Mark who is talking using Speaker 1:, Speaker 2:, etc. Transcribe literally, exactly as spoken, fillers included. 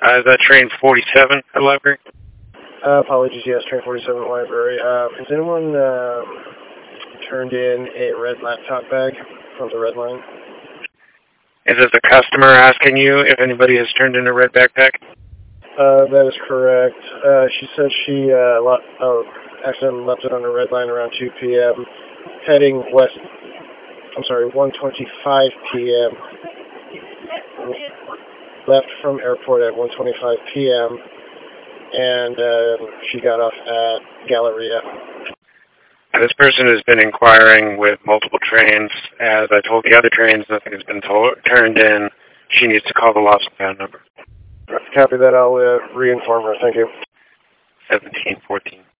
Speaker 1: Uh, is that train forty-seven at the library?
Speaker 2: Uh, apologies, yes, train forty-seven at the library. Uh, has anyone uh, turned in a red laptop bag from the red line?
Speaker 1: Is it the customer asking you if anybody has turned in a red backpack?
Speaker 2: Uh, that is correct. Uh, she said she uh, lo- oh, accidentally left it on the red line around two p.m., heading west, I'm sorry, one twenty-five p.m., left from airport at one twenty-five p.m., and uh, she got off at Galleria.
Speaker 1: This person has been inquiring with multiple trains. As I told the other trains, nothing has been told, turned in. She needs to call the lost and found number.
Speaker 2: Copy that. I'll uh, re-inform her. Thank you.
Speaker 1: seventeen fourteen.